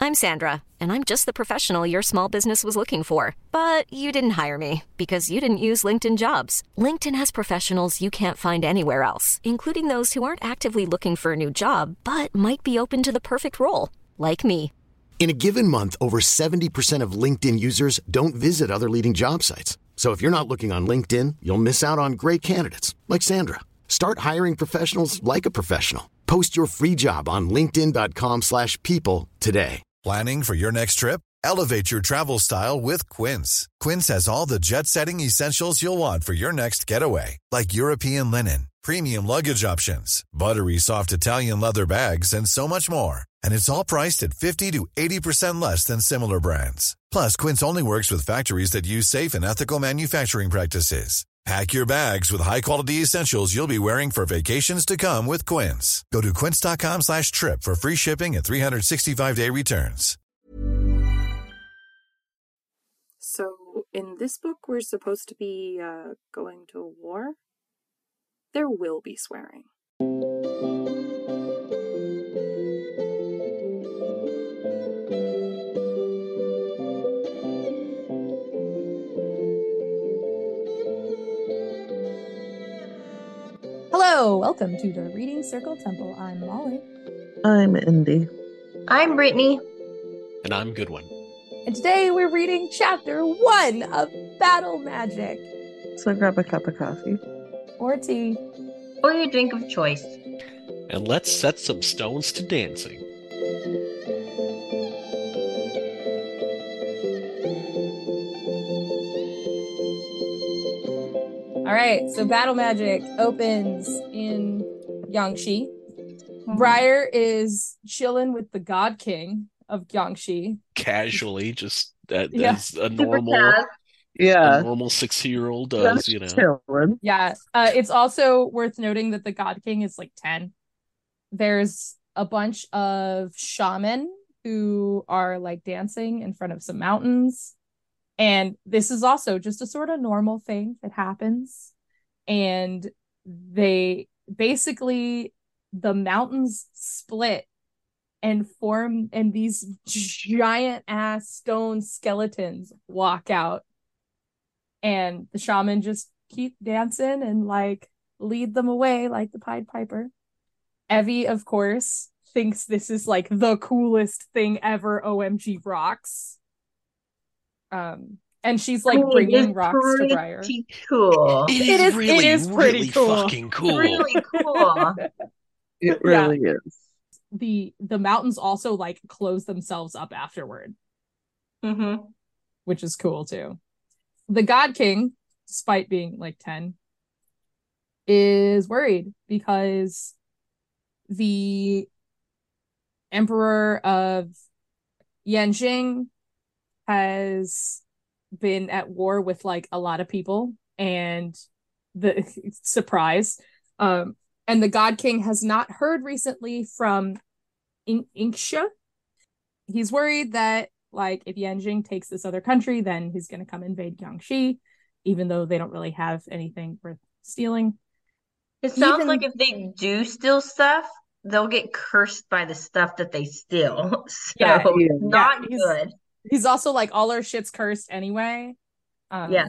I'm Sandra, and I'm just the professional your small business was looking for. But you didn't hire me because you didn't use LinkedIn Jobs. LinkedIn has professionals you can't find anywhere else, including those who aren't actively looking for a new job, but might be open to the perfect role, like me. In a given month, over 70% of LinkedIn users don't visit other leading job sites. So if you're not looking on LinkedIn, you'll miss out on great candidates like Sandra. Start hiring professionals like a professional. Post your free job on linkedin.com/people today. Planning for your next trip? Elevate your travel style with Quince. Quince has all the jet-setting essentials you'll want for your next getaway, like European linen, premium luggage options, buttery soft Italian leather bags, and so much more. And it's all priced at 50 to 80% less than similar brands. Plus, Quince only works with factories that use safe and ethical manufacturing practices. Pack your bags with high-quality essentials you'll be wearing for vacations to come with Quince. Go to quince.com/trip for free shipping and 365-day returns. So, in this book, we're supposed to be going to war. There will be swearing. Hello, welcome to the Reading Circle Temple. I'm Molly. I'm Indy. I'm Brittany. And I'm Goodwin. And today we're reading chapter 1 of Battle Magic. So grab a cup of coffee. Or tea. Or your drink of choice. And let's set some stones to dancing. All right, so Battle Magic opens in Yangshi. Briar is chilling with the God King of Yangshi. Casually, just as a normal 6-year-old does, Chilling. Yeah, it's also worth noting that the God King is like 10. There's a bunch of shaman who are like dancing in front of some mountains. And this is also just a sort of normal thing that happens. And they basically, the mountains split and form, and these giant ass stone skeletons walk out. And the shaman just keep dancing and like lead them away like the Pied Piper. Evie, of course, thinks this is like the coolest thing ever. OMG rocks. And she's like bringing rocks to Briar. Cool. It is really cool. Fucking cool. Really cool. It really is. The mountains also like close themselves up afterward. Mm-hmm. Which is cool too. The God King, despite being like 10, is worried because the Emperor of Yanjing has been at war with like a lot of people, and the surprise, and the God King has not heard recently from Inxia. He's worried that like if Yanjing takes this other country, then he's going to come invade Yangshi, even though they don't really have anything worth stealing. It sounds like if they do steal stuff, they'll get cursed by the stuff that they steal. So not good. He's also like, all our shit's cursed anyway. Yeah.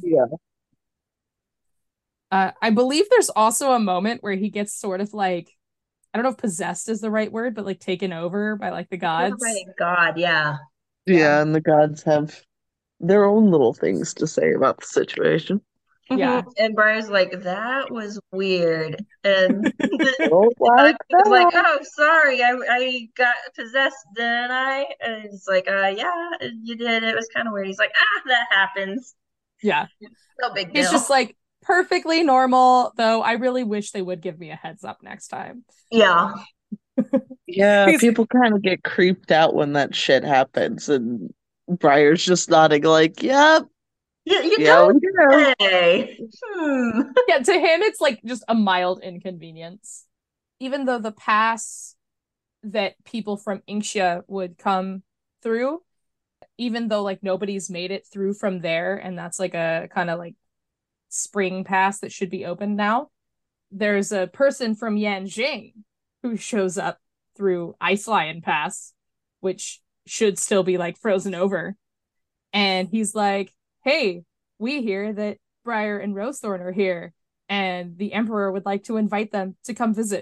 I believe there's also a moment where he gets sort of like, I don't know if possessed is the right word, but like taken over by like the gods. By God, yeah. Yeah, and the gods have their own little things to say about the situation. Yeah. And Briar's like, that was weird. And Don't like was like, that. oh, sorry, I got possessed, didn't I? And it's like, yeah, you did. It was kind of weird. He's like, that happens. Yeah. No big deal. It's just like perfectly normal, though I really wish they would give me a heads up next time. Yeah. Yeah, people kind of get creeped out when that shit happens, and Briar's just nodding like, yep. You Yeah, don't say. Yeah, to him, it's like just a mild inconvenience. Even though the pass that people from Inxia would come through, even though like nobody's made it through from there, and that's like a kind of like spring pass that should be open now, there's a person from Yanjing who shows up through Ice Lion Pass, which should still be like frozen over. And he's like, hey, we hear that Briar and Rosethorn are here, and the Emperor would like to invite them to come visit.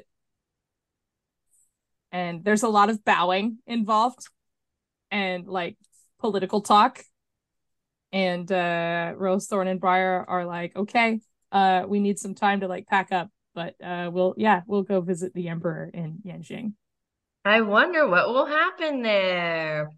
And there's a lot of bowing involved and like political talk. And Rosethorn and Briar are like, okay, we need some time to like pack up, but we'll go visit the Emperor in Yanjing. I wonder what will happen there.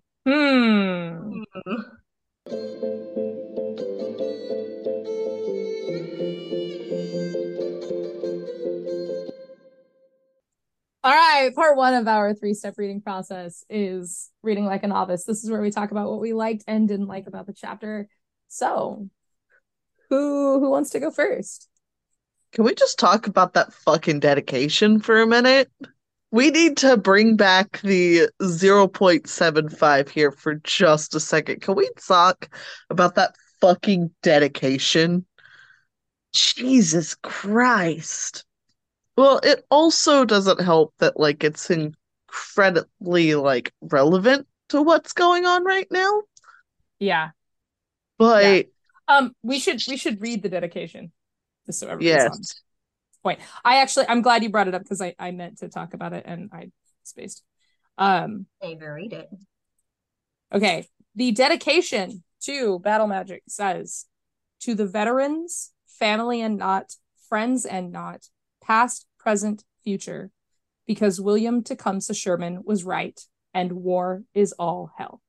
All right, part 1 of our 3-step reading process is reading like a novice. This is where we talk about what we liked and didn't like about the chapter. So, who wants to go first? Can we just talk about that fucking dedication for a minute? We need to bring back the 0.75 here for just a second. Can we talk about that fucking dedication? Jesus Christ. Well, it also doesn't help that like it's incredibly like relevant to what's going on right now. Yeah. But we should read the dedication. Just so everybody's yes. on point. I'm glad you brought it up because I meant to talk about it and I spaced. Even read it. Okay. The dedication to Battle Magic says, to the veterans, family and not, friends and not, past, present, future, because William Tecumseh Sherman was right, and war is all hell.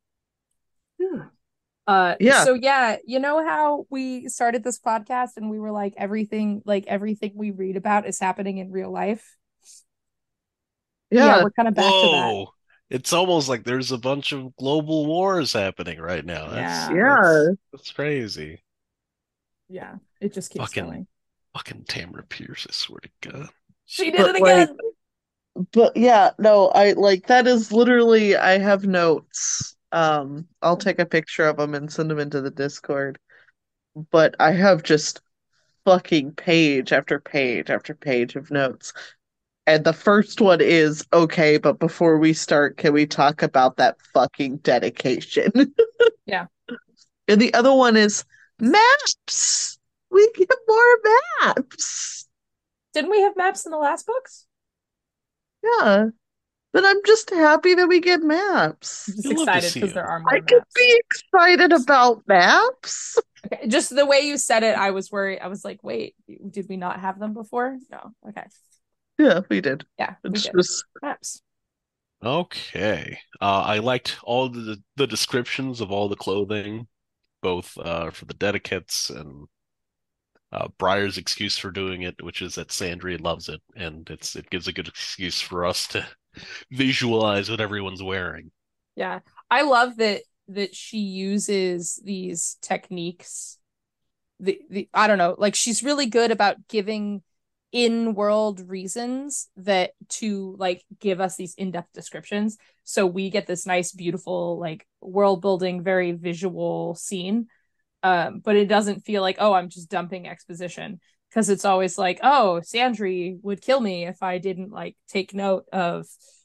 So yeah, you know how we started this podcast and we were like everything we read about is happening in real life? Yeah, we're kind of back to that. It's almost like there's a bunch of global wars happening right now. That's crazy. Yeah, it just keeps going. Fucking Tamara Pierce, I swear to God. She did it again. But yeah, no, I like that is literally, I have notes. I'll take a picture of them and send them into the Discord. But I have just fucking page after page after page of notes. And the first one is, okay, but before we start, can we talk about that fucking dedication? Yeah. And the other one is maps. We get more maps. Didn't we have maps in the last books? Yeah. But I'm just happy that we get maps. I'm just excited because there are more maps. I could be excited about maps. Okay, just the way you said it, I was worried. I was like, wait, did we not have them before? No. Okay. Yeah, we did. Yeah, we did. Maps. Okay. I liked all the descriptions of all the clothing, both for the dedicates and Briar's excuse for doing it, which is that Sandry loves it, and it gives a good excuse for us to visualize what everyone's wearing. Yeah, I love that she uses these techniques. The I don't know, like she's really good about giving in-world reasons that to like give us these in-depth descriptions, so we get this nice, beautiful, like world building, very visual scene. But it doesn't feel like, oh, I'm just dumping exposition, because it's always like, oh, Sandry would kill me if I didn't like take note of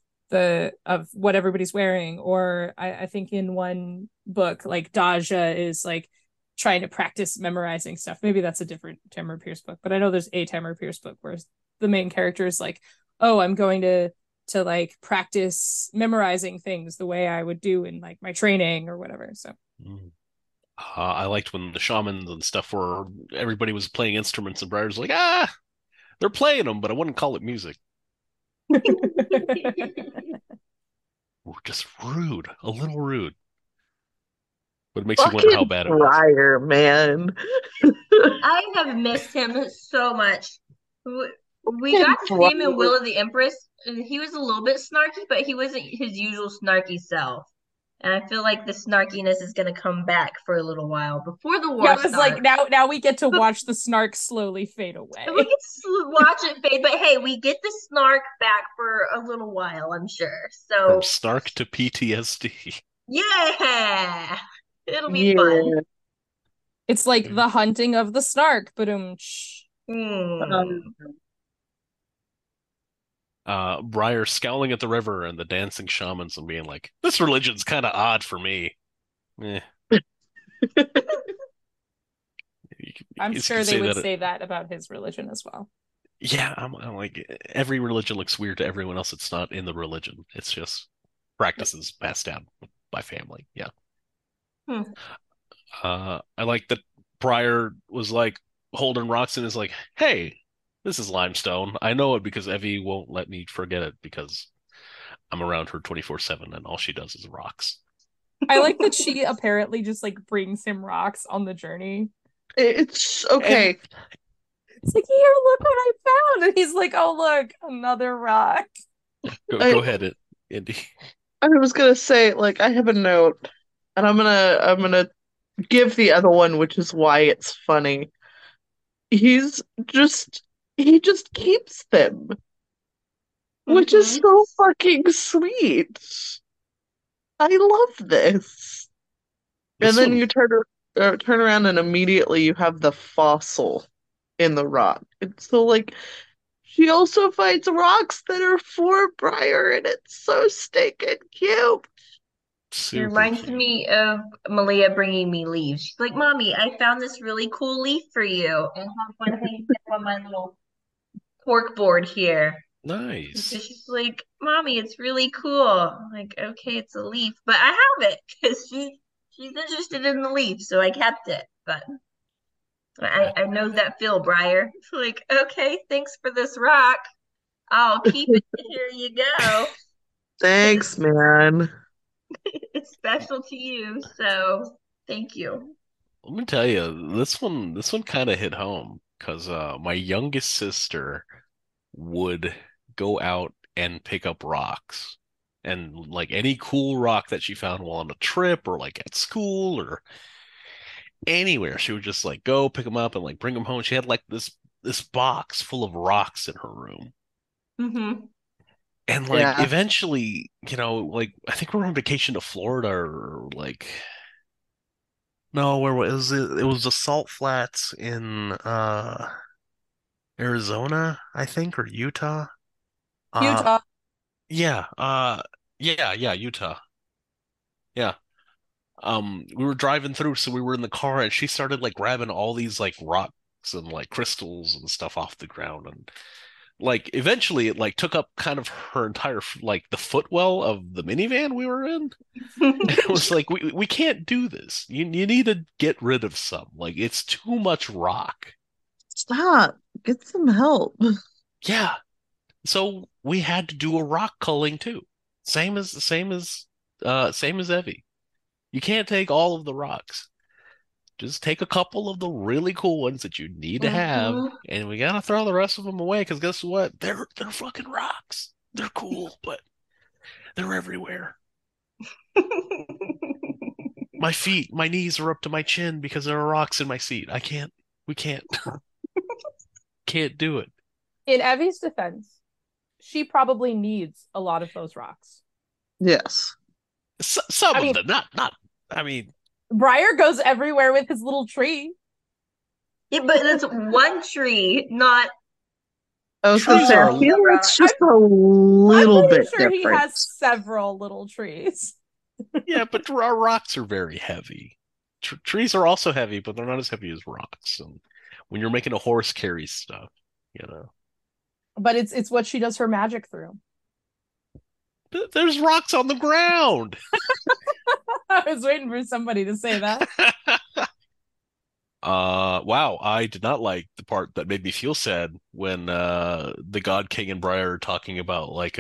what everybody's wearing. Or I think in one book, like Daja is like trying to practice memorizing stuff. Maybe that's a different Tamara Pierce book, but I know there's a Tamara Pierce book where the main character is like, oh, I'm going to like practice memorizing things the way I would do in like my training or whatever. So. I liked when the shamans and stuff were, everybody was playing instruments and Briar's like, they're playing them, but I wouldn't call it music. Just rude, a little rude. But it makes you wonder how bad it was. Briar, man. I have missed him so much. We got to see him in Will of the Empress, and he was a little bit snarky, but he wasn't his usual snarky self. And I feel like the snarkiness is going to come back for a little while before the war starts. Like now we get to watch the snark slowly fade away. We get to watch it fade, but hey, we get the snark back for a little while, I'm sure. So from snark to PTSD. Yeah, it'll be fun. It's like the hunting of the snark, but Briar scowling at the river and the dancing shamans and being like, "This religion's kind of odd for me." Eh, I'm you sure could they say would that. say that about his religion as well. Yeah, I'm like every religion looks weird to everyone else. It's not in the religion. It's just practices passed down by family. Yeah. Hmm. I like that Briar was like holding rocks and is like, "Hey, this is limestone. I know it because Evie won't let me forget it because I'm around her 24/7 and all she does is rocks." I like that she apparently just like brings him rocks on the journey. It's And okay. It's like, here, look what I found. And he's like, oh, look, another rock. go ahead, Indy. I was gonna say, like, I have a note, and I'm gonna give the other one, which is why it's funny. He's just he just keeps them, which is Mhm. so fucking sweet. I love this. And This then one, you turn around and immediately you have the fossil in the rock. It's so like she also finds rocks that are for Briar, and it's so stinking cute. It super reminds cute. me of Malia bringing me leaves. She's like, "Mommy, I found this really cool leaf for you, and have fun hanging it on my little cork board here." And so Nice. she's like, "Mommy, it's really cool." I'm like, "Okay, it's a leaf, but I have it because she's interested in the leaf, so I kept it." But I know that feel, Briar. It's like, "Okay, thanks for this rock. I'll keep it. Here you go, because Thanks, man. it's special to you. So thank you." Let me tell you, this one kind of hit home because my youngest sister would go out and pick up rocks. And like any cool rock that she found while on a trip or like at school or anywhere, she would just like go pick them up and like bring them home. She had like this box full of rocks in her room. Mm-hmm. And like Yeah. eventually, like I think we were on vacation to Florida or like no, where was it? It was the Salt Flats in Arizona, I think, or Utah. Uh Utah. yeah, yeah, Utah. Yeah. We were driving through, so we were in the car, and she started like grabbing all these like rocks and like crystals and stuff off the ground, and like eventually it like took up kind of her entire like the footwell of the minivan we were in. And it was like we can't do this. You need to get rid of some. Like it's too much rock. Stop. Get some help. Yeah. So we had to do a rock culling too. Same as Evie. You can't take all of the rocks. Just take a couple of the really cool ones that you need to have, Mm-hmm. and we gotta throw the rest of them away because guess what? They're fucking rocks. They're cool, but they're everywhere. My feet, my knees are up to my chin because there are rocks in my seat. We can't do it. In Evie's defense, she probably needs a lot of those rocks. Yes. Some I of mean, them, not. I mean, Briar goes everywhere with his little tree. Yeah, but that's one tree, not I was gonna trees say, I are. all feel the it's rocks. just a I'm little pretty bit sure he different. has several little trees. Yeah, but our rocks are very heavy. Trees are also heavy, but they're not as heavy as rocks. And when you're making a horse carry stuff, you know, But it's what she does her magic through. there's rocks on the ground. I was waiting for somebody to say that. Wow, I did not like the part that made me feel sad when the God King and Briar are talking about like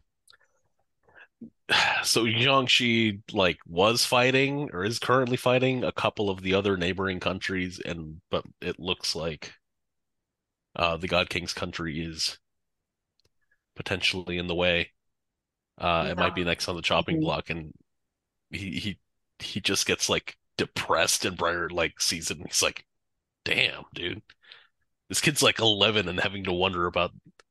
so Jiangxi like was fighting or is currently fighting a couple of the other neighboring countries, and but it looks like the God King's country is potentially in the way. It might Yeah. be next on the chopping Mhm. block, and he he he just gets like depressed, and Briar like sees it, and he's like, "Damn, dude, this kid's like 11 and having to wonder about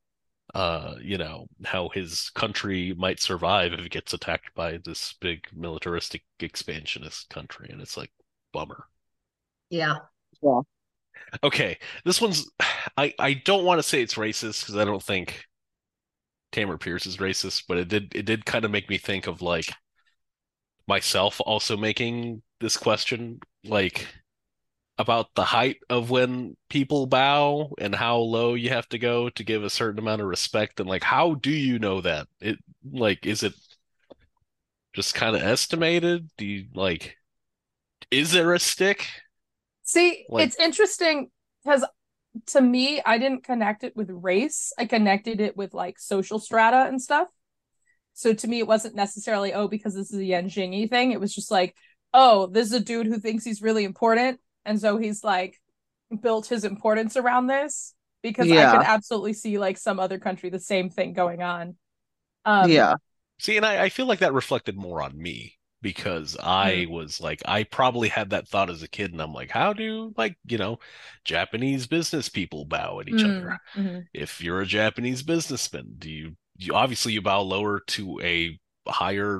how his country might survive if it gets attacked by this big militaristic expansionist country," and it's like, bummer. Yeah. Yeah. Okay, this one's I don't want to say it's racist because I don't think Tamara Pierce is racist, but it did kind of make me think of like myself also making this question, like about the height of when people bow and how low you have to go to give a certain amount of respect, and like how do you know that? It like is it just kind of estimated? Do you like is there a stick? See, Like it's interesting because to me, I didn't connect it with race. I connected it with like social strata and stuff. So to me, it wasn't necessarily, oh, because this is a Yan Jingyi thing. It was just like, oh, this is a dude who thinks he's really important. And so he's like built his importance around this, because I could Yeah. absolutely see like some other country, the same thing going on. Um, Yeah. see, and I feel like that reflected more on me because I was like, I probably had that thought as a kid, and I'm like, how do like, Japanese business people bow at each other? mhm. If you're a Japanese businessman, you obviously you bow lower to a higher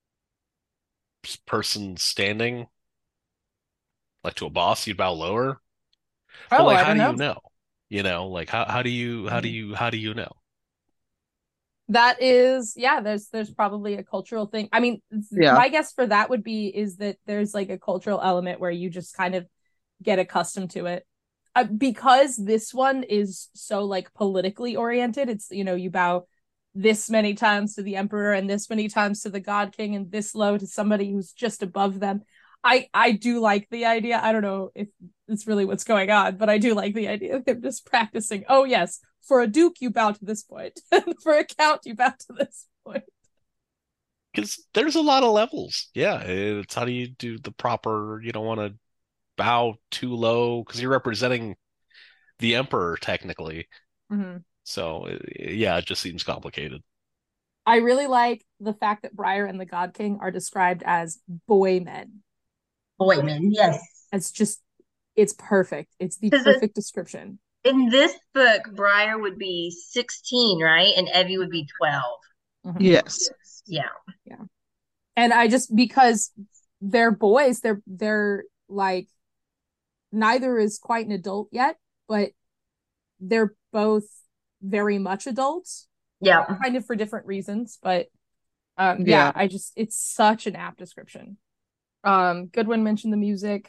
person standing, like to a boss, you bow lower. But Oh, like, I how don't do know. you know? Like how do you Mm. know? That is, yeah, there's probably a cultural thing. I mean, Yeah. my guess for that would be is that there's like a cultural element where you just kind of get accustomed to it. Because this one is so like politically oriented. It's, you bow this many times to the emperor and this many times to the god king and this low to somebody who's just above them. I do like the idea. I don't know if it's really what's going on, but I do like the idea of him just practicing. Oh yes, for a duke you bow to this point, and for a count you bow to this point. Because there's a lot of levels. Yeah, it's how do you do the proper, you don't want to bow too low because you're representing the emperor technically. Mm-hmm. So yeah, it just seems complicated. I really like the fact that Briar and the God King are described as boy men. Boyman, yes. It's perfect. It's the Because perfect description. in this book, Briar would be 16, right? And Evie would be 12. Mhm. Yes. Yeah. Yeah. And I just, because they're boys, they're like, neither is quite an adult yet, but they're both very much adults, Yeah. kind of for different reasons. But Yeah. it's such an apt description. Goodwin mentioned the music.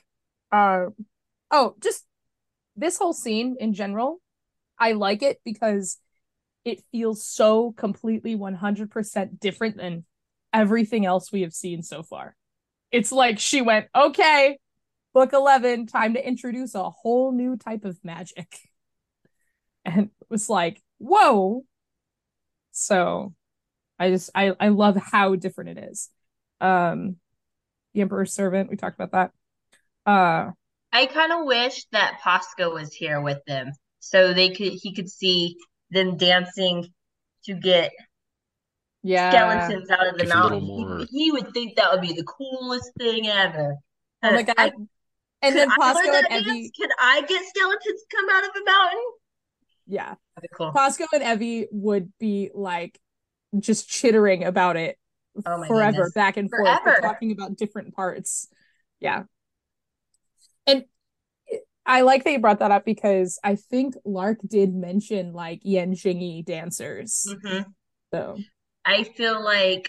Just this whole scene in general, I like it because it feels so completely 100% different than everything else we have seen so far. It's like she went, okay, book 11, time to introduce a whole new type of magic. And it was like, whoa. So I love how different it is. The Emperor's Servant, we talked about that. I kind of wish that Posco was here with them so he could see them dancing to get Yeah. skeletons out of the Give a little mountain. more. He would think that would be the coolest thing ever. Oh my God. And Could then I learn Posco that and dance? Evie. Could I get skeletons to come out of the mountain? Yeah. That'd be cool. Posco and Evie would be like just chittering about it Oh my forever, goodness. back and forth, Forever. talking about different parts. Yeah. And I like that you brought that up because I think Lark did mention like Yan Jingyi dancers. Mhm. So I feel like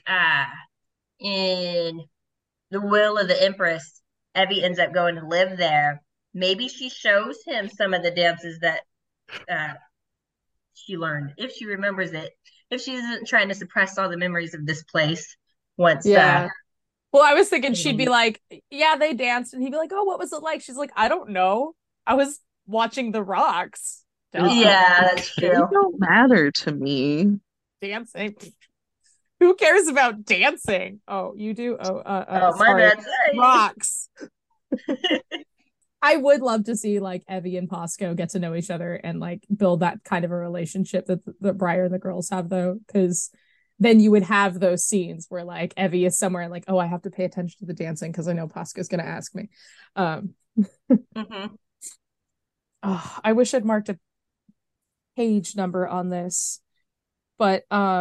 in The Will of the Empress, Evie ends up going to live there. Maybe she shows him some of the dances that she learned, if she remembers it. If she isn't trying to suppress all the memories of this place once. yeah. Well, I was thinking she'd be like, yeah, they danced. And he'd be like, oh, what was it like? She's like, I don't know. I was watching The Rocks. Duh. Yeah, that's They true. don't matter to me. Dancing. Who cares about dancing? Oh, you do? Oh, my sorry. bad. Sorry. Rocks. I would love to see like Evie and Posco get to know each other and like build that kind of a relationship that Briar and the girls have, though, because then you would have those scenes where like Evie is somewhere like, oh, I have to pay attention to the dancing because I know Posco's gonna ask me. Mhm. Oh, I wish I'd marked a page number on this, but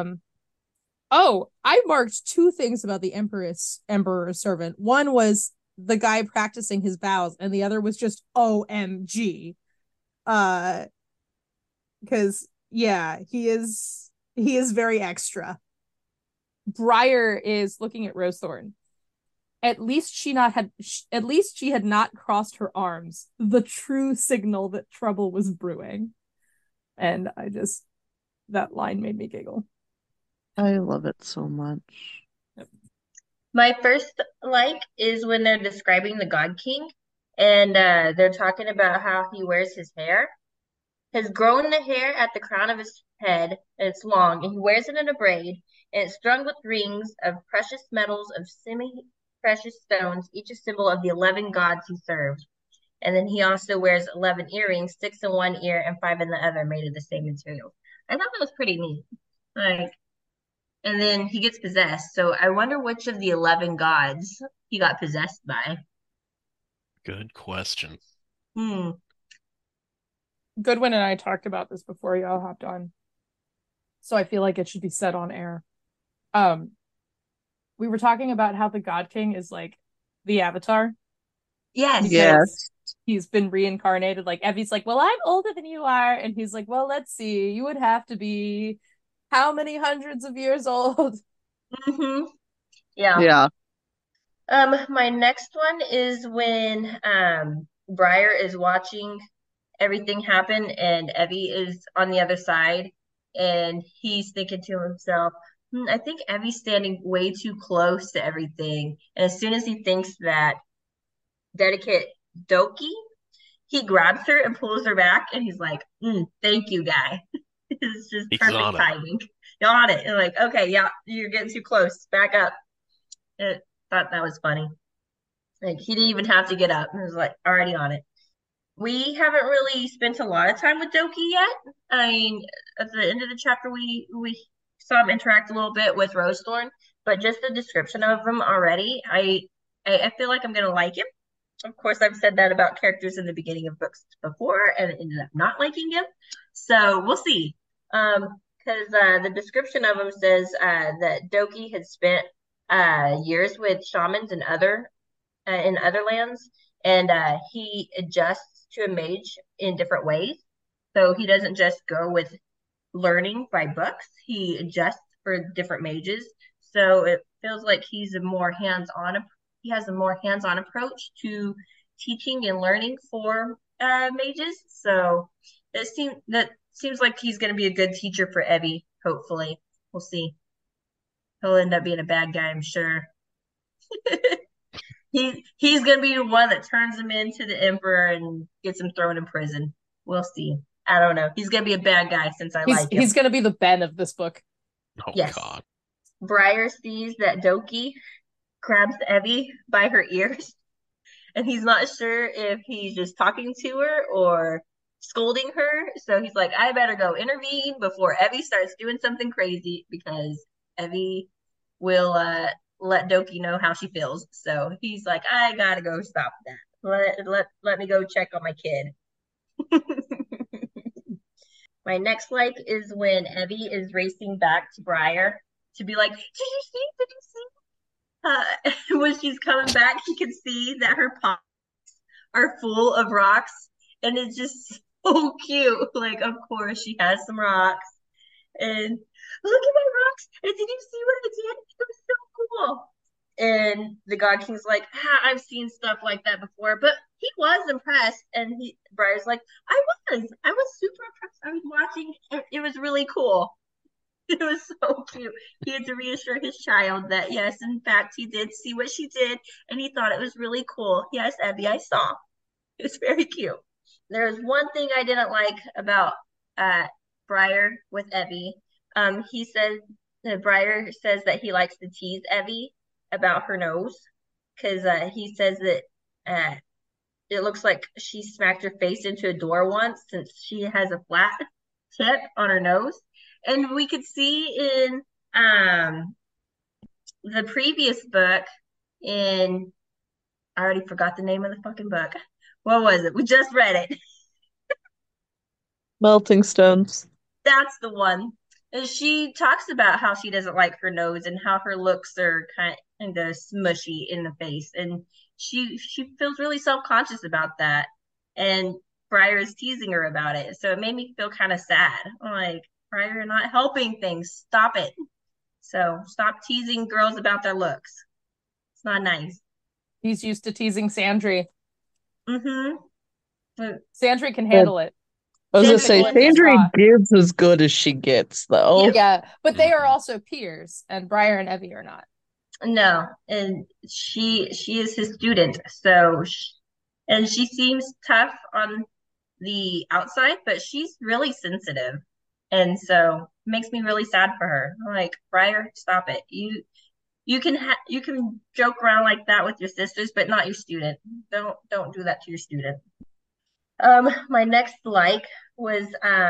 I marked two things about the Emperor's Servant. One was the guy practicing his bows, and the other was just OMG. Because yeah, he is He is very extra. Briar is looking at Rosethorn. At least she had not crossed her arms. The true signal that trouble was brewing. And that line made me giggle. I love it so much. Yep. My first is when they're describing the God King, and they're talking about how he wears his hair. Has grown the hair at the crown of his head, and it's long, and he wears it in a braid, and it's strung with rings of precious metals of semi-precious stones, each a symbol of the 11 gods he served. And then he also wears 11 earrings, 6 in one ear and 5 in the other, made of the same material. I thought that was pretty neat. And then he gets possessed. So I wonder which of the 11 gods he got possessed by. Good question. Goodwin and I talked about this before y'all hopped on. So I feel like it should be said on air. We were talking about how the God King is like the Avatar. Yes. Yes. He's been reincarnated. Like Evie's like, well, I'm older than you are. And he's like, well, let's see. You would have to be how many hundreds of years old? Mm-hmm. Yeah. Yeah. My next one is when Briar is watching everything happen and Evie is on the other side and he's thinking to himself, I think Evie's standing way too close to everything. And as soon as he thinks that dedicate Doki, he grabs her and pulls her back and he's like, thank you, guy. It's just perfect timing. You're on it. And like, okay, yeah, you're getting too close. Back up. I thought that was funny. Like he didn't even have to get up. He was like already on it. We haven't really spent a lot of time with Doki yet. I mean, at the end of the chapter, we saw him interact a little bit with Rosethorn, but just the description of him already, I feel like I'm gonna like him. Of course, I've said that about characters in the beginning of books before, and ended up not liking him. So we'll see. Because the description of him says that Doki had spent years with shamans in other lands, and he adjusts to a mage in different ways. So he doesn't just go with learning by books; he adjusts for different mages. So it feels like he's a more hands-on. He has a more hands-on approach to teaching and learning for mages. So that seems like he's going to be a good teacher for Evie. Hopefully, we'll see. He'll end up being a bad guy, I'm sure. He's gonna be the one that turns him into the Emperor and gets him thrown in prison. We'll see. I don't know. He's gonna be a bad guy since I like him. He's gonna be the Ben of this book. Oh yes. God. Briar sees that Doki grabs Evie by her ears, and he's not sure if he's just talking to her or scolding her. So he's like, I better go intervene before Evie starts doing something crazy because Evie will let Doki know how she feels. So he's like, I gotta go stop that. Let me go check on my kid. My next is when Evie is racing back to Briar to be like, did you see? When she's coming back, she can see that her pockets are full of rocks, and it's just so cute. Like, of course, she has some rocks, and look at my rocks. And did you see what I did? It was so cool. And the God King's like, I've seen stuff like that before, but he was impressed. And Briar's like, I was super impressed. I was watching. It was really cool. It was so cute. He had to reassure his child that yes, in fact, he did see what she did, and he thought it was really cool. Yes, Evie, I saw. It was very cute. There was one thing I didn't like about Briar with Evie. He says that Briar says that he likes to tease Evie about her nose because he says that it looks like she smacked her face into a door once since she has a flat tip on her nose. And we could see in the previous book I already forgot the name of the fucking book. What was it? We just read it. Melting Stones. That's the one. And she talks about how she doesn't like her nose and how her looks are kind of smushy in the face. And she feels really self-conscious about that. And Briar is teasing her about it. So it made me feel kind of sad. I'm like, Briar, you're not helping things. Stop it. So stop teasing girls about their looks. It's not nice. He's used to teasing Sandry. Mm-hmm. Sandry can handle it. I was gonna Sandry say, can Sandry handle it. gives as good as she gets, though. Yeah, but they are also peers, and Briar and Evie are not. No, and she is his student, so and she seems tough on the outside, but she's really sensitive, and so it makes me really sad for her. I'm like, Briar, stop it. You can you can joke around like that with your sisters, but not your student. Don't do that to your student. My next like was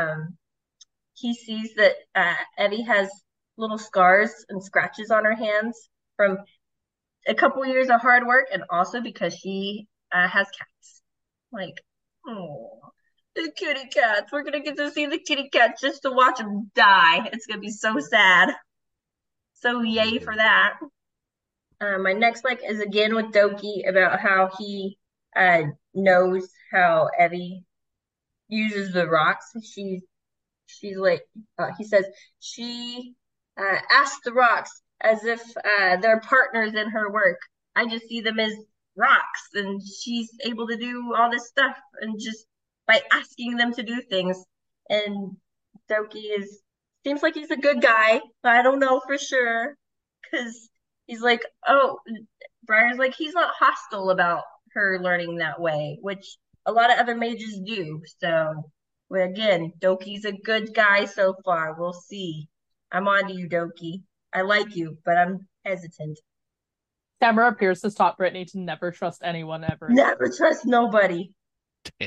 he sees that Evie has little scars and scratches on her hands from a couple years of hard work, and also because she has cats. Like, oh, the kitty cats. We're gonna get to see the kitty cats just to watch them die. It's gonna be so sad. So yay for that. My next like is again with Doki about how he knows how Evie uses the rocks. She's like he says she asks the rocks as if they're partners in her work. I just see them as rocks, and she's able to do all this stuff and just by asking them to do things. And Doki seems like he's a good guy, but I don't know for sure because he's like, oh, Briar's like he's not hostile about her learning that way, which a lot of other mages do. So, well, again, Doki's a good guy so far. We'll see. I'm on to you, Doki. I like you, but I'm hesitant. Tamara Pierce has taught Brittany to never trust anyone ever. Never trust nobody. Damn.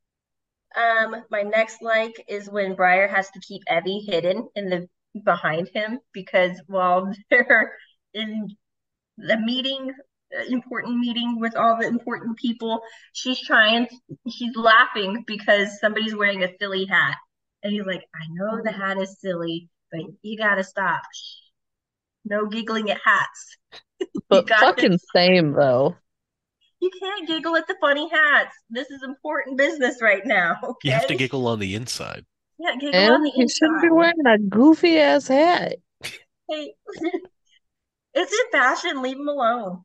My next like is when Briar has to keep Evie hidden in the behind him because while they're in the meeting, important meeting with all the important people, she's laughing because somebody's wearing a silly hat. And he's like, I know the hat is silly, but you gotta stop. No giggling at hats. But fucking same, though. You can't giggle at the funny hats. This is important business right now. Okay? You have to giggle on the inside. Yeah, giggle on the He inside. shouldn't be wearing a goofy ass hat. Hey, it's in fashion. Leave him alone.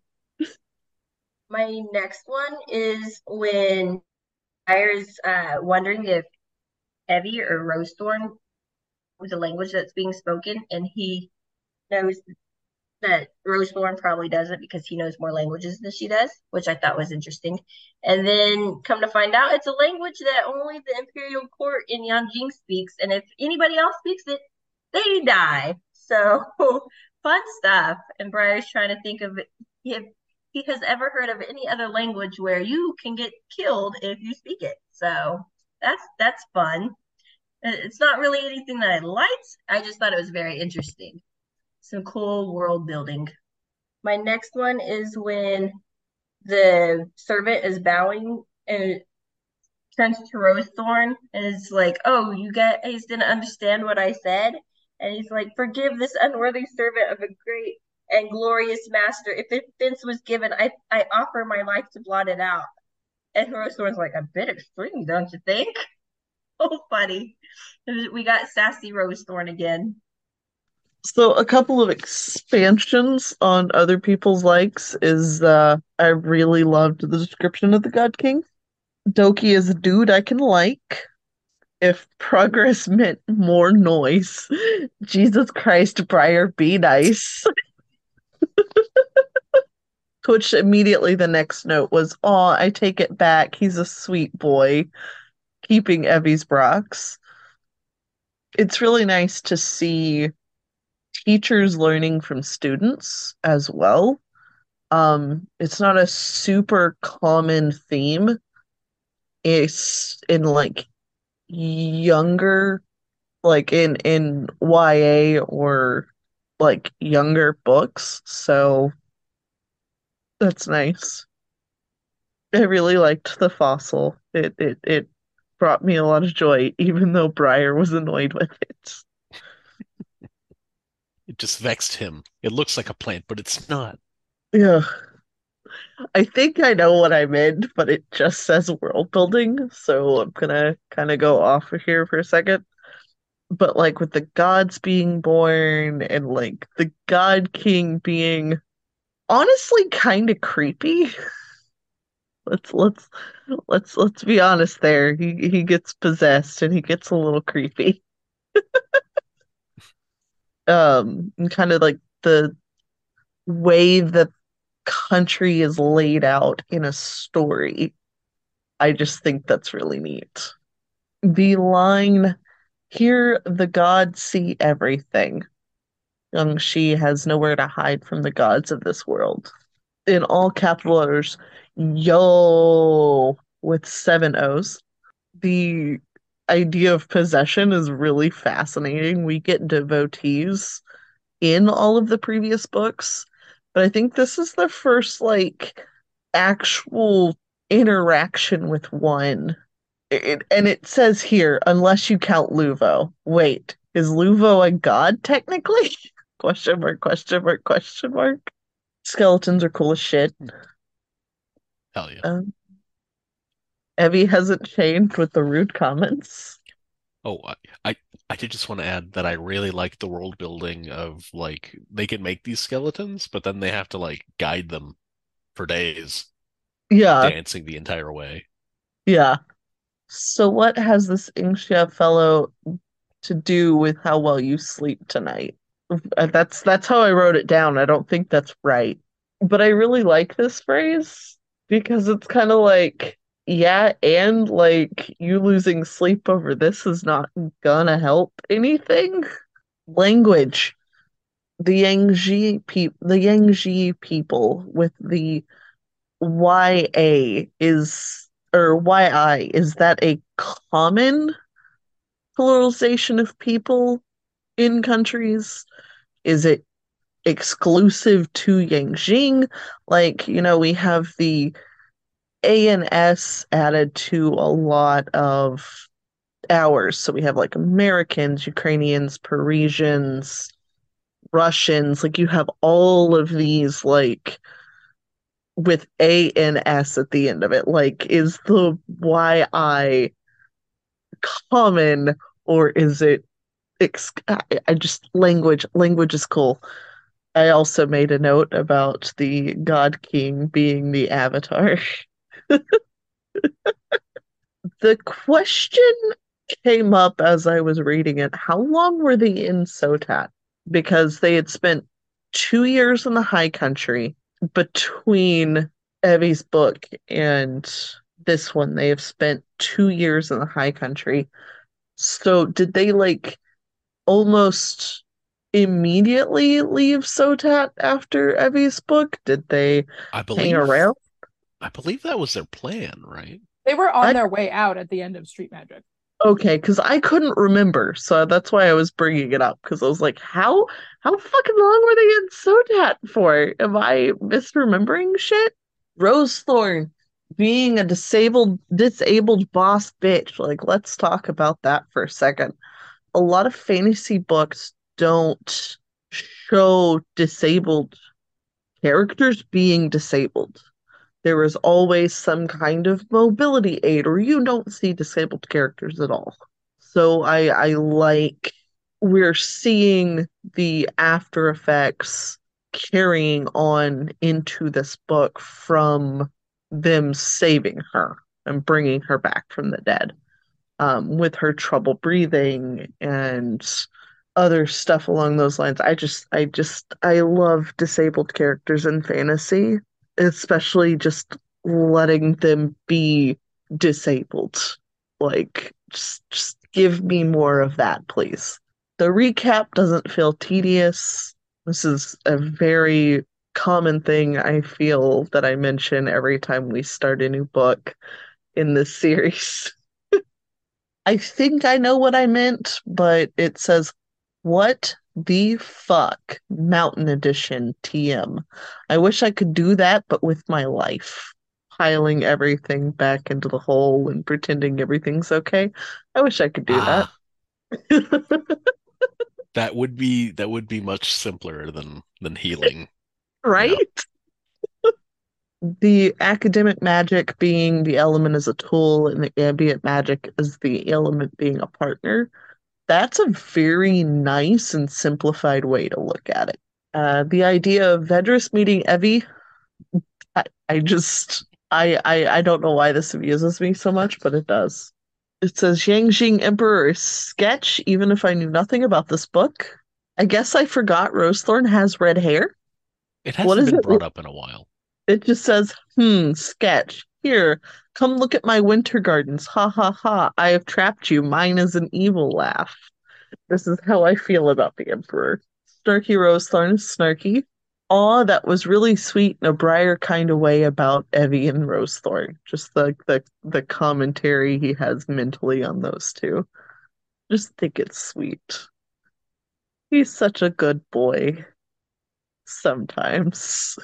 My next one is when Briar's wondering if Evie or Rosethorn was a language that's being spoken, and he knows that Rosethorn probably doesn't because he knows more languages than she does, which I thought was interesting. And then come to find out, it's a language that only the Imperial Court in Yanjing speaks, and if anybody else speaks it, they die. So fun stuff. And Briar's trying to think of if he has ever heard of any other language where you can get killed if you speak it. So that's fun. It's not really anything that I liked. I just thought it was very interesting. Some cool world building. My next one is when the servant is bowing and turns to Rosethorn and is like, oh, you guys didn't understand what I said? And he's like, forgive this unworthy servant of a great and glorious master. If offense was given, I offer my life to blot it out. And Rosethorn's like, a bit extreme, don't you think? Oh, funny. We got sassy Rosethorn again. So a couple of expansions on other people's likes is I really loved the description of the God King. Doki is a dude I can like. If progress meant more noise, Jesus Christ, Briar, be nice. To which immediately the next note was, aw, I take it back. He's a sweet boy. Keeping Evie's rocks. It's really nice to see teachers learning from students as well. It's not a super common theme. It's in like younger, like in YA or like younger books, so that's nice. I really liked the fossil. It brought me a lot of joy, even though Briar was annoyed with it. It just vexed him. It looks like a plant, but it's not. Yeah. I think I know what I meant, but it just says world building, so I'm gonna kind of go off of here for a second. but like with the gods being born and like the God King being honestly kind of creepy. Let's let's let's be honest there. He gets possessed and he gets a little creepy. And kind of like the way the country is laid out in a story. I just think that's really neat. The line, "Here the gods see everything. Young-Shi has nowhere to hide from the gods of this world." In all capital letters, yo, with seven O's. The idea of possession is really fascinating. We get devotees in all of the previous books, but I think this is the first like actual interaction with one. And it says here, unless you count Luvo. Wait, is Luvo a god technically? Question mark, question mark, question mark. Skeletons are cool as shit. Hell yeah. Evie hasn't changed with the rude comments. Oh, I did just want to add that I really like the world building of like they can make these skeletons, but then they have to like guide them for days, Yeah, dancing the entire way. yeah. So what has this Ingxia fellow to do with how well you sleep tonight? That's how I wrote it down. I don't think that's right. But I really like this phrase because it's kind of like, yeah, and like you losing sleep over this is not gonna help anything. Language. The Yangji people with the YA is or YI, is that a common pluralization of people in countries? Is it exclusive to Yangjing? Like, we have the A and S added to a lot of hours. So we have like Americans, Ukrainians, Parisians, Russians. Like you have all of these like with A and S at the end of it. Like, is the YI common or is it I just language is cool. I also made a note about the God King being the avatar. The question came up as I was reading it. How long were they in Sotat? Because they had spent 2 years in the High Country between Evie's book and this one. They have spent 2 years in the High Country. So did they like almost immediately leave Sotat after Evie's book? Did they I hang believe around? I believe that was their plan, right? They were on I their way out at the end of Street Magic. Okay, because I couldn't remember, so that's why I was bringing it up. Because I was like, how fucking long were they in Sotat for? Am I misremembering shit? Rose Thorn being a disabled boss bitch. Like, let's talk about that for a second. A lot of fantasy books don't show disabled characters being disabled. There is always some kind of mobility aid, or you don't see disabled characters at all. So I like we're seeing the after effects carrying on into this book from them saving her and bringing her back from the dead, with her trouble breathing and other stuff along those lines. I love disabled characters in fantasy, especially just letting them be disabled. Like, just give me more of that, please. The recap doesn't feel tedious. This is a very common thing I feel that I mention every time we start a new book in this series. I think I know what I meant, but it says, "What the fuck? Mountain Edition TM." I wish I could do that, but with my life. Piling everything back into the hole and pretending everything's okay. I wish I could do that. Ah, that would be much simpler than healing. Yeah. Right? The academic magic being the element as a tool and the ambient magic as the element being a partner. That's a very nice and simplified way to look at it. The idea of Vedris meeting Evie, I don't know why this amuses me so much, but it does. It says Yang Jing Emperor sketch, even if I knew nothing about this book. I guess I forgot Rosethorn has red hair. It What hasn't is been it? brought up in a while. It just says, sketch. Here, come look at my winter gardens. Ha ha ha. I have trapped you. Mine is an evil laugh. This is how I feel about the Emperor. Snarky Rosethorn is snarky. Aw, that was really sweet in a Briar kind of way about Evie and Rosethorn. Just the commentary he has mentally on those two. Just think it's sweet. He's such a good boy. Sometimes.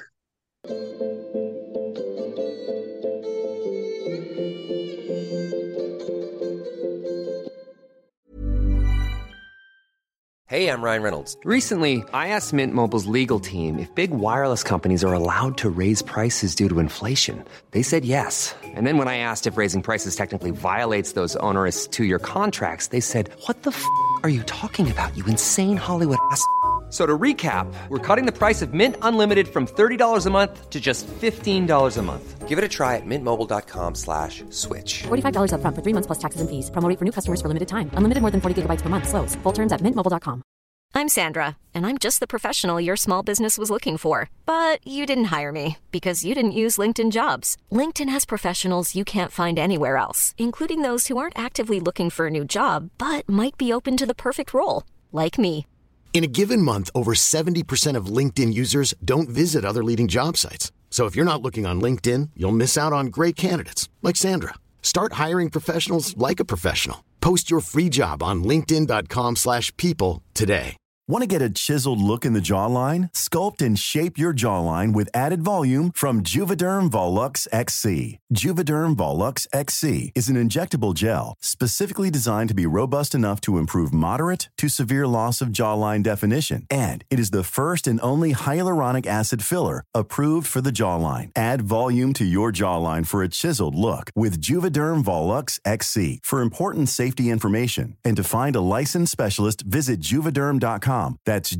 Hey, I'm Ryan Reynolds. Recently, I asked Mint Mobile's legal team if big wireless companies are allowed to raise prices due to inflation. They said yes. And then when I asked if raising prices technically violates those onerous two-year contracts, they said, "What the f*** are you talking about, you insane Hollywood ass?" So to recap, we're cutting the price of Mint Unlimited from $30 a month to just $15 a month. Give it a try at mintmobile.com/switch. $45 up front for 3 months plus taxes and fees. Promo rate for new customers for limited time. Unlimited more than 40 gigabytes per month. Slows full terms at mintmobile.com. I'm Sandra, and I'm just the professional your small business was looking for. But you didn't hire me because you didn't use LinkedIn Jobs. LinkedIn has professionals you can't find anywhere else, including those who aren't actively looking for a new job, but might be open to the perfect role, like me. In a given month, over 70% of LinkedIn users don't visit other leading job sites. So if you're not looking on LinkedIn, you'll miss out on great candidates like Sandra. Start hiring professionals like a professional. Post your free job on linkedin.com/people today. Want to get a chiseled look in the jawline? Sculpt and shape your jawline with added volume from Juvederm Volux XC. Juvederm Volux XC is an injectable gel specifically designed to be robust enough to improve moderate to severe loss of jawline definition. And it is the first and only hyaluronic acid filler approved for the jawline. Add volume to your jawline for a chiseled look with Juvederm Volux XC. For important safety information and to find a licensed specialist, visit juvederm.com. That's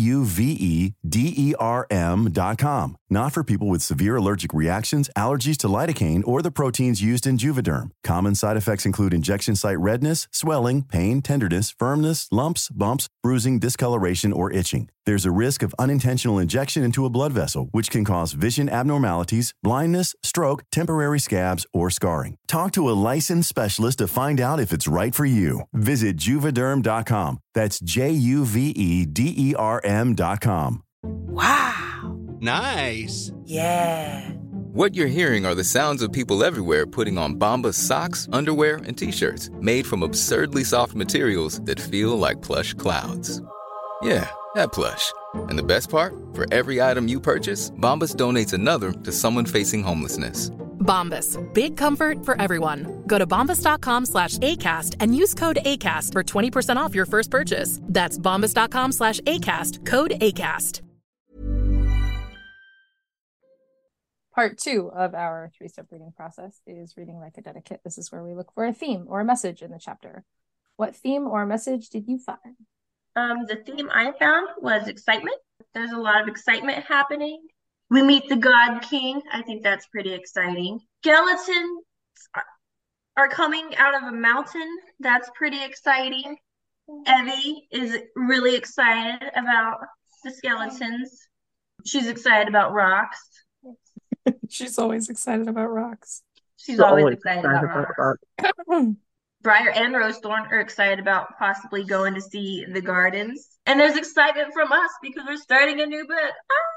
JUVEDERM.com. Not for people with severe allergic reactions, allergies to lidocaine, or the proteins used in Juvederm. Common side effects include injection site redness, swelling, pain, tenderness, firmness, lumps, bumps, bruising, discoloration, or itching. There's a risk of unintentional injection into a blood vessel, which can cause vision abnormalities, blindness, stroke, temporary scabs, or scarring. Talk to a licensed specialist to find out if it's right for you. Visit Juvederm.com. That's JUVEDERM.com. Wow. Nice. Yeah. What you're hearing are the sounds of people everywhere putting on Bombas socks, underwear, and T-shirts made from absurdly soft materials that feel like plush clouds. Yeah, that plush. And the best part? For every item you purchase, Bombas donates another to someone facing homelessness. Bombas. Big comfort for everyone. Go to bombas.com/ACAST and use code ACAST for 20% off your first purchase. That's bombas.com/ACAST. Code ACAST. Part 2 of our 3-step reading process is reading like a dedicate. This is where we look for a theme or a message in the chapter. What theme or message did you find? The theme I found was excitement. There's a lot of excitement happening. We meet the God King. I think that's pretty exciting. Skeletons are coming out of a mountain. That's pretty exciting. Evie is really excited about the skeletons. She's excited about rocks. She's always excited about rocks. She's always excited about rocks. Briar and Rosethorn are excited about possibly going to see the gardens. And there's excitement from us because we're starting a new book.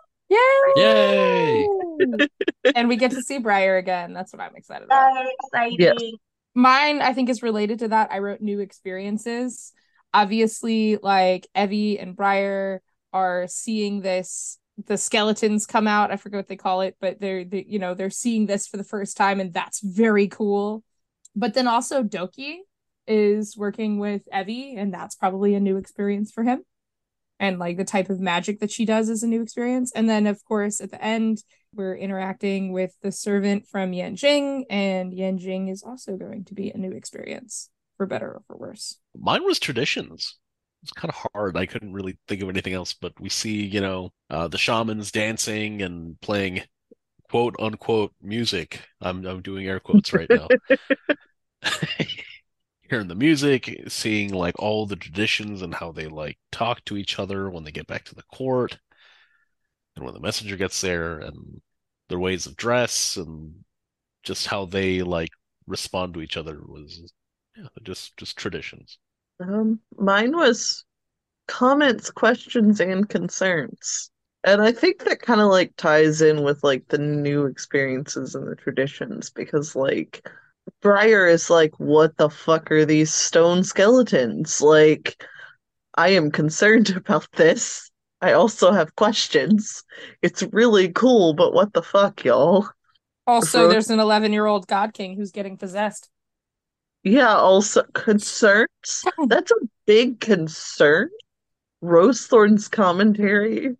Yay! And we get to see Briar again. That's what I'm excited about. Exciting. Yes. Mine, I think, is related to that. I wrote new experiences. Obviously, like Evie and Briar are seeing this, the skeletons come out. I forget what they call it, but they're seeing this for the first time, and that's very cool. But then also Doki is working with Evie, and that's probably a new experience for him. And like the type of magic that she does is a new experience. And then, of course, at the end, we're interacting with the servant from Yanjing, and Yanjing is also going to be a new experience. for better or for worse. Mine was traditions. It's kind of hard. I couldn't really think of anything else, but we see, the shamans dancing and playing quote unquote music. I'm doing air quotes right now. Hearing the music, seeing like all the traditions and how they like talk to each other when they get back to the court and when the messenger gets there, and their ways of dress and just how they like respond to each other was just traditions. Mine was comments, questions, and concerns. And I think that kind of like ties in with like the new experiences and the traditions because like Briar is like, what the fuck are these stone skeletons? Like, I am concerned about this. I also have questions. It's really cool, but what the fuck, y'all? Also, there's an 11-year-old God King who's getting possessed. Yeah, also concerns. That's a big concern. Rosethorn's commentary.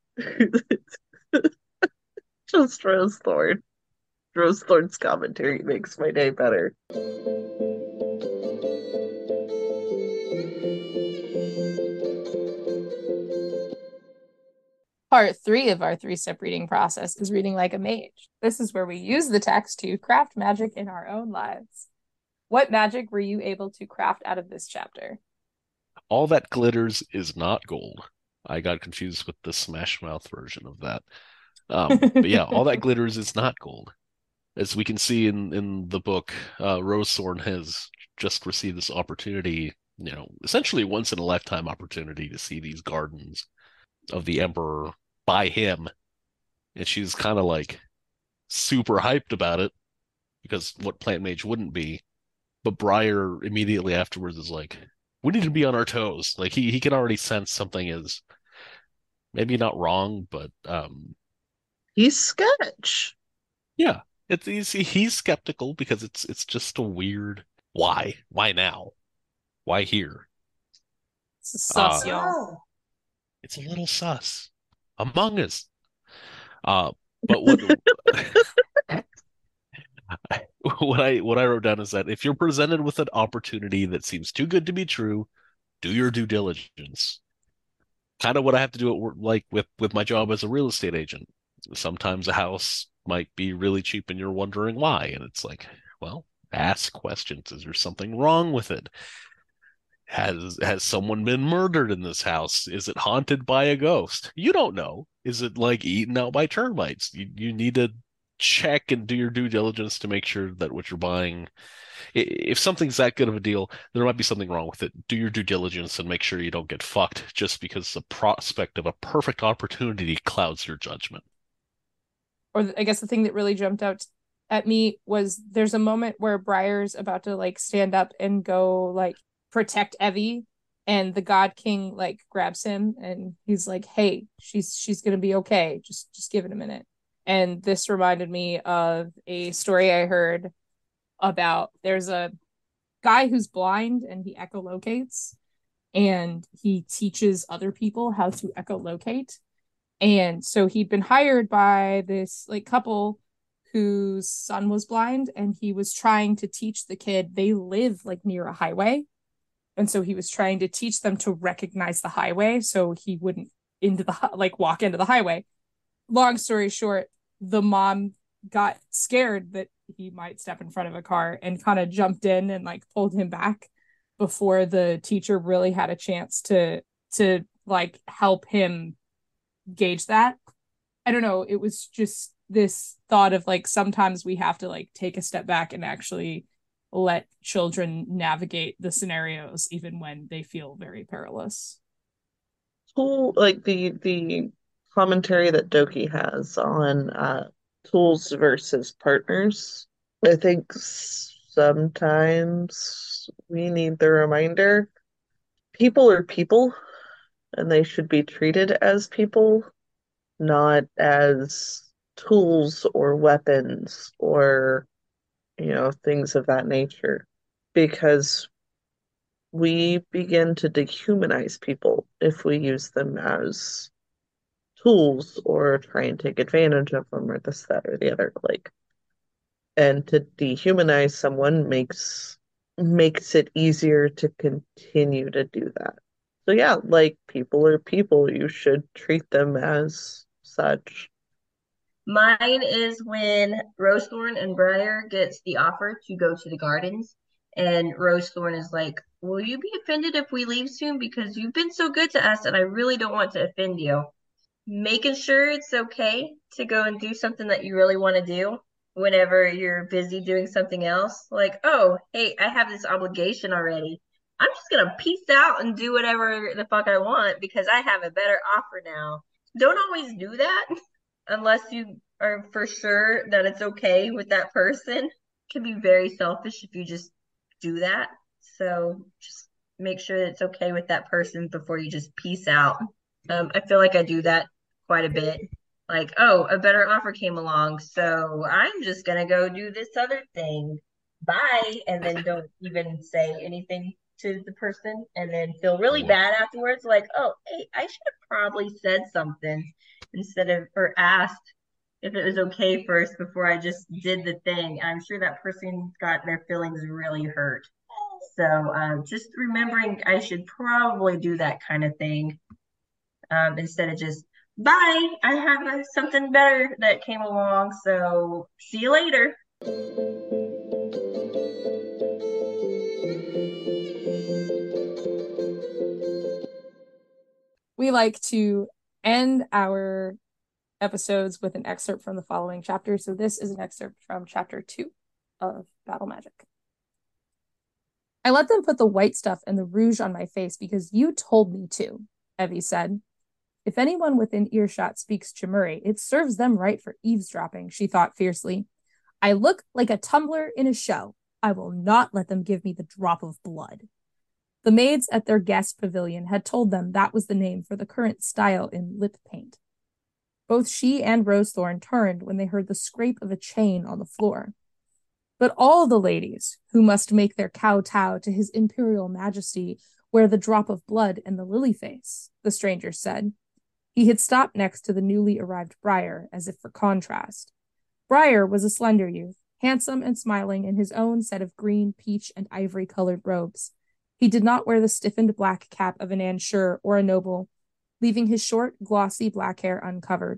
Just Rosethorn. Rosethorn's commentary makes my day better. Part 3 of our 3-step reading process is reading like a mage. This is where we use the text to craft magic in our own lives. What magic were you able to craft out of this chapter? All that glitters is not gold. I got confused with the Smash Mouth version of that. But yeah, all that glitters is not gold. As we can see in the book, Rosethorn has just received this opportunity, essentially once in a lifetime opportunity to see these gardens of the Emperor by him. And she's kind of like super hyped about it because what plant mage wouldn't be? But Briar immediately afterwards is like, we need to be on our toes. Like he can already sense something is maybe not wrong, but he's sketch. Yeah. He's skeptical because it's just a weird why now, why here. It's sus, y'all. It's a little sus. Among Us. But what what I wrote down is that if you're presented with an opportunity that seems too good to be true, do your due diligence. Kind of what I have to do with my job as a real estate agent. Sometimes a house might be really cheap and you're wondering why. And it's like, well, ask questions. Is there something wrong with it? Has someone been murdered in this house? Is it haunted by a ghost? You don't know. Is it like eaten out by termites? You need to check and do your due diligence to make sure that what you're buying, if something's that good of a deal, there might be something wrong with it. Do your due diligence and make sure you don't get fucked just because the prospect of a perfect opportunity clouds your judgment. Or I guess the thing that really jumped out at me was there's a moment where Briar's about to like stand up and go like protect Evie, and the God King like grabs him and he's like, hey, she's gonna be okay, just give it a minute. And this reminded me of a story I heard about there's a guy who's blind and he echolocates and he teaches other people how to echolocate. And so he'd been hired by this like couple whose son was blind, and he was trying to teach the kid. They live like near a highway, and so he was trying to teach them to recognize the highway so he wouldn't walk into the highway. Long story short, the mom got scared that he might step in front of a car and kind of jumped in and like pulled him back before the teacher really had a chance to like help him gauge that. I don't know, it was just this thought of like sometimes we have to like take a step back and actually let children navigate the scenarios even when they feel very perilous. Cool, like the commentary that Doki has on tools versus partners. I think sometimes we need the reminder people are people and they should be treated as people, not as tools or weapons or, things of that nature. Because we begin to dehumanize people if we use them as tools or try and take advantage of them or this, that, or the other. And to dehumanize someone makes makes it easier to continue to do that. So yeah, like people are people. You should treat them as such. Mine is when Rosethorn and Briar gets the offer to go to the gardens, and Rosethorn is like, "Will you be offended if we leave soon? Because you've been so good to us, and I really don't want to offend you." Making sure it's okay to go and do something that you really want to do whenever you're busy doing something else. Like, oh, hey, I have this obligation already. I'm just gonna peace out and do whatever the fuck I want because I have a better offer now. Don't always do that unless you are for sure that it's okay with that person. It can be very selfish if you just do that. So just make sure that it's okay with that person before you just peace out. I feel like I do that quite a bit. Like, oh, a better offer came along, so I'm just gonna go do this other thing. Bye. And then don't even say anything to the person and then feel really bad afterwards. Like, oh, hey, I should have probably said something instead of, or asked if it was okay first before I just did the thing. I'm sure that person got their feelings really hurt. So just remembering I should probably do that kind of thing instead of just, bye, I have something better that came along, so see you later. We like to end our episodes with an excerpt from the following chapter. So this is an excerpt from chapter 2 of Battle Magic. I let them put the white stuff and the rouge on my face because you told me to, Evie said. If anyone within earshot speaks Chimuri, it serves them right for eavesdropping, she thought fiercely. I look like a tumbler in a show. I will not let them give me the drop of blood. The maids at their guest pavilion had told them that was the name for the current style in lip paint. Both she and Rosethorn turned when they heard the scrape of a chain on the floor. But all the ladies who must make their kowtow to his imperial majesty wear the drop of blood and the lily face, the stranger said. He had stopped next to the newly arrived Briar, as if for contrast. Briar was a slender youth, handsome and smiling in his own set of green, peach, and ivory-colored robes. He did not wear the stiffened black cap of an Ansure or a noble, leaving his short, glossy black hair uncovered.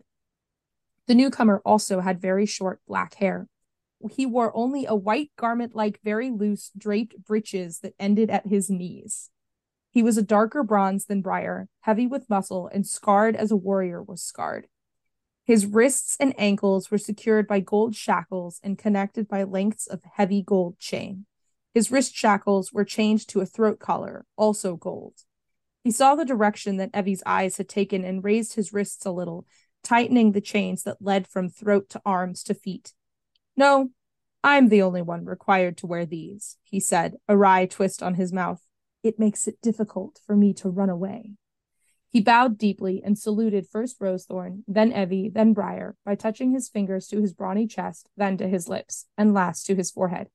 The newcomer also had very short black hair. He wore only a white garment-like very loose draped breeches that ended at his knees. He was a darker bronze than Briar, heavy with muscle, and scarred as a warrior was scarred. His wrists and ankles were secured by gold shackles and connected by lengths of heavy gold chain. His wrist shackles were chained to a throat collar, also gold. He saw the direction that Evie's eyes had taken and raised his wrists a little, tightening the chains that led from throat to arms to feet. No, I'm the only one required to wear these, he said, a wry twist on his mouth. It makes it difficult for me to run away. He bowed deeply and saluted first Rosethorn, then Evie, then Briar, by touching his fingers to his brawny chest, then to his lips, and last to his forehead.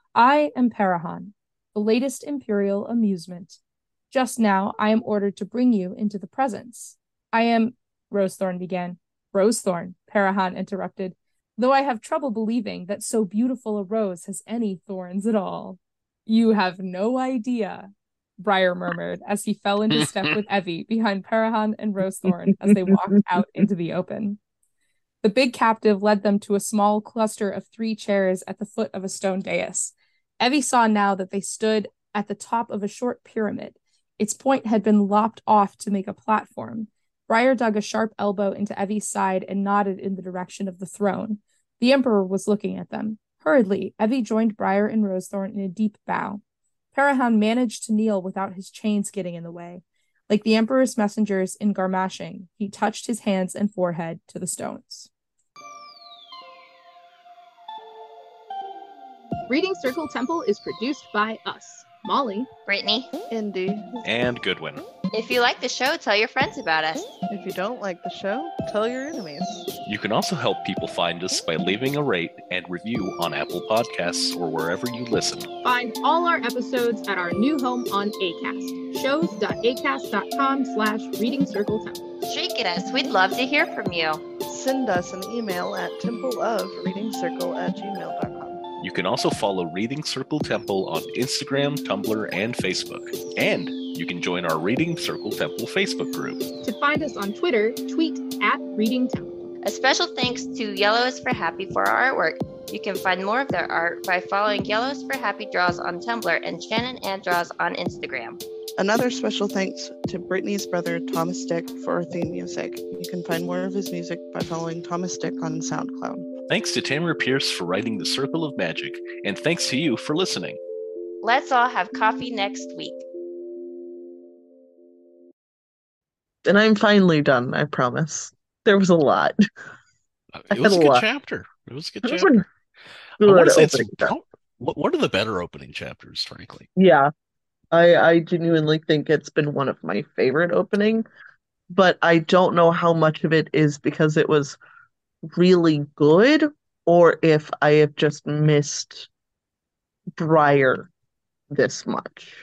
I am Parahan, the latest imperial amusement. Just now I am ordered to bring you into the presence. I am, Rosethorn began. Rosethorn, Parahan interrupted, though I have trouble believing that so beautiful a rose has any thorns at all. You have no idea, Briar murmured as he fell into step with Evie behind Parahan and Rosethorn as they walked out into the open. The big captive led them to a small cluster of 3 chairs at the foot of a stone dais. Evie saw now that they stood at the top of a short pyramid. Its point had been lopped off to make a platform. Briar dug a sharp elbow into Evie's side and nodded in the direction of the throne. The Emperor was looking at them. Hurriedly, Evie joined Briar and Rosethorn in a deep bow. Parahan managed to kneel without his chains getting in the way. Like the Emperor's messengers in Garmashing, he touched his hands and forehead to the stones. Reading Circle Temple is produced by us, Molly, Brittany, Indy, and Goodwin. If you like the show, tell your friends about us. If you don't like the show, tell your enemies. You can also help people find us by leaving a rate and review on Apple Podcasts or wherever you listen. Find all our episodes at our new home on Acast, shows.acast.com/Reading Circle Temple. Shake at us. We'd love to hear from you. Send us an email at templeofreadingcircle@gmail.com. You can also follow Reading Circle Temple on Instagram, Tumblr, and Facebook. And you can join our Reading Circle Temple Facebook group. To find us on Twitter, tweet @ReadingTemple. A special thanks to Yellow is for Happy for our artwork. You can find more of their art by following Yellow is for Happy Draws on Tumblr and Shannon and Draws on Instagram. Another special thanks to Brittany's brother, Thomas Dick, for our theme music. You can find more of his music by following Thomas Dick on SoundCloud. Thanks to Tamara Pierce for writing The Circle of Magic, and thanks to you for listening. Let's all have coffee next week. And I'm finally done, I promise. There was a lot. It was a good chapter. It was a good chapter. I want to say it's one of the better opening chapters, frankly. Yeah. I genuinely think it's been one of my favorite opening, but I don't know how much of it is because it was really good or if I have just missed Briar this much.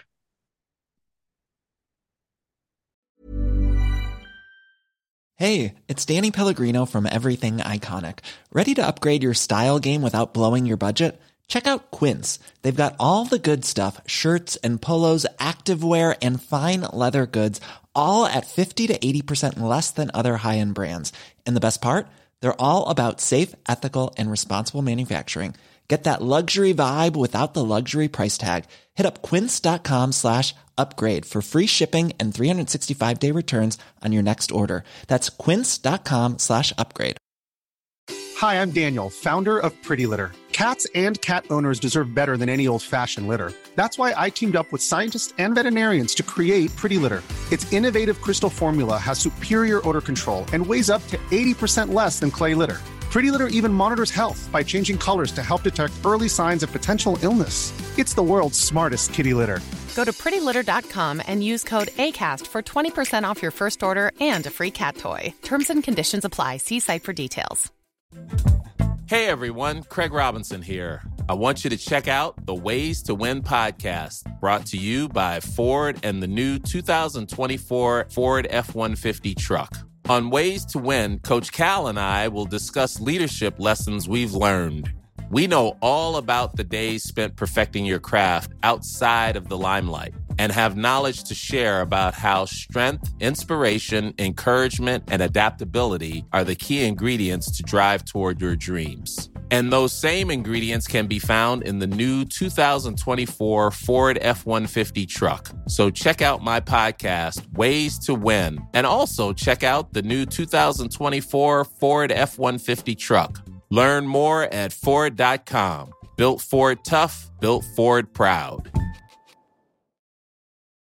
Hey, it's Danny Pellegrino from Everything Iconic. Ready to upgrade your style game without blowing your budget? Check out Quince. They've got all the good stuff, shirts and polos, activewear, and fine leather goods, all at 50 to 80% less than other high-end brands. And the best part? They're all about safe, ethical, and responsible manufacturing. Get that luxury vibe without the luxury price tag. Hit up quince.com/upgrade for free shipping and 365-day returns on your next order. That's quince.com/upgrade. Hi, I'm Daniel, founder of Pretty Litter. Cats and cat owners deserve better than any old-fashioned litter. That's why I teamed up with scientists and veterinarians to create Pretty Litter. Its innovative crystal formula has superior odor control and weighs up to 80% less than clay litter. Pretty Litter even monitors health by changing colors to help detect early signs of potential illness. It's the world's smartest kitty litter. Go to prettylitter.com and use code ACAST for 20% off your first order and a free cat toy. Terms and conditions apply. See site for details. Hey everyone, Craig Robinson here. I want you to check out the Ways to Win podcast, brought to you by Ford and the new 2024 Ford F-150 truck. On Ways to Win, Coach Cal and I will discuss leadership lessons we've learned. We know all about the days spent perfecting your craft outside of the limelight and have knowledge to share about how strength, inspiration, encouragement, and adaptability are the key ingredients to drive toward your dreams. And those same ingredients can be found in the new 2024 Ford F-150 truck. So check out my podcast, Ways to Win, and also check out the new 2024 Ford F-150 truck. Learn more at Ford.com. Built Ford tough, built Ford proud.